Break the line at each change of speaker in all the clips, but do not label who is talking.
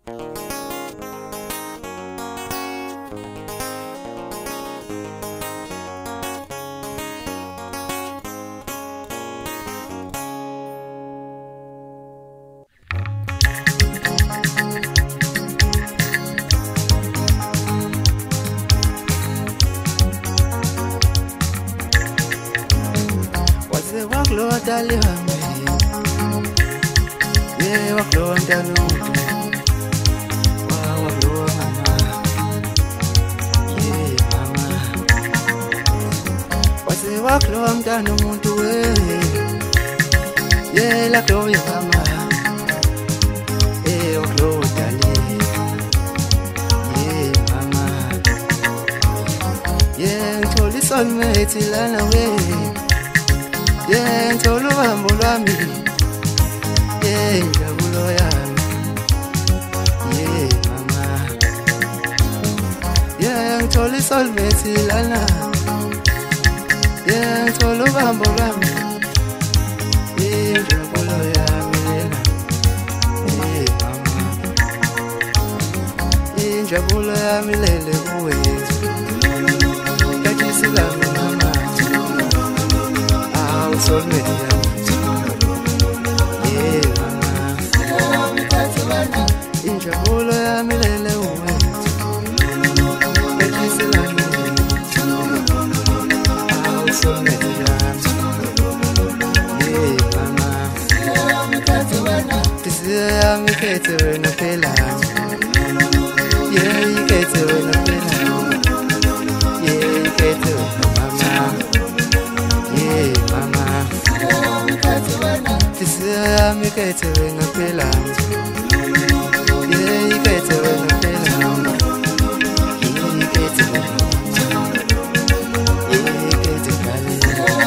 Dali wami, yeah, waklo ndanu, waklo mama, yeah mama. Wase waklo ndanu muntu we, yeah laklo ya mama, yeah waklo dali, yeah mama, yeah ntoli soulmate lana we. Yeah, ntolo bambo lwami. Yeah, njabulo yami. Yeah, mama. Yeah, ntolo soulmate lana. Yeah, ntolo bambo lwami. Yeah, njabulo yami lena. Yeah, mama. Yeah, njabulo yami lele kuwe. Kajisi lami mama. Soulmate yeah mama injabulo yami lele uwethu ekisilani soulmate yeah mama yami khethe wena phela yeah ikhethe wena phela yeah ikhethe wena mama yeah mama yami khethe wena phela yeah ikhethe wena phela yeah ikhethe wena yeah ikhethe kale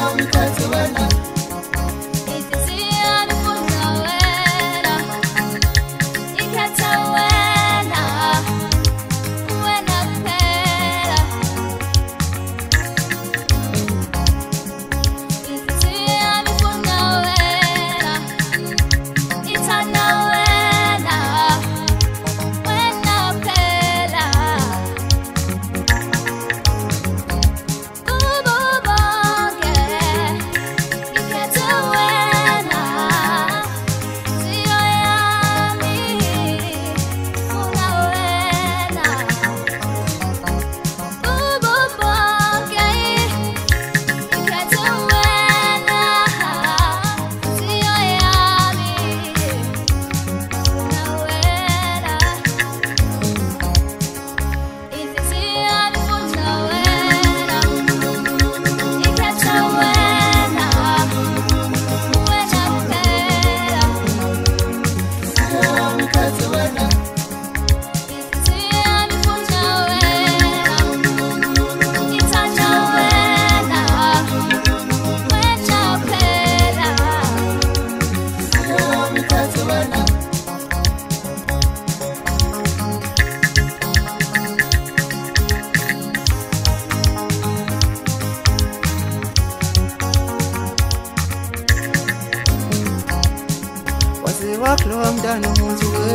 waklo mdano muntu we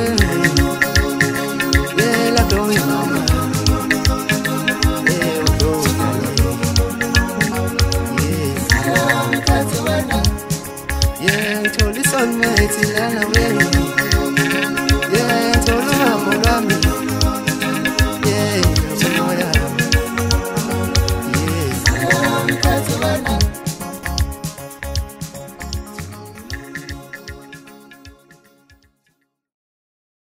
yeah laklo mama yeah waklo yeah ntoli soulmate lana we yeah ntolo bambo lwami yeah njabulo yami yeah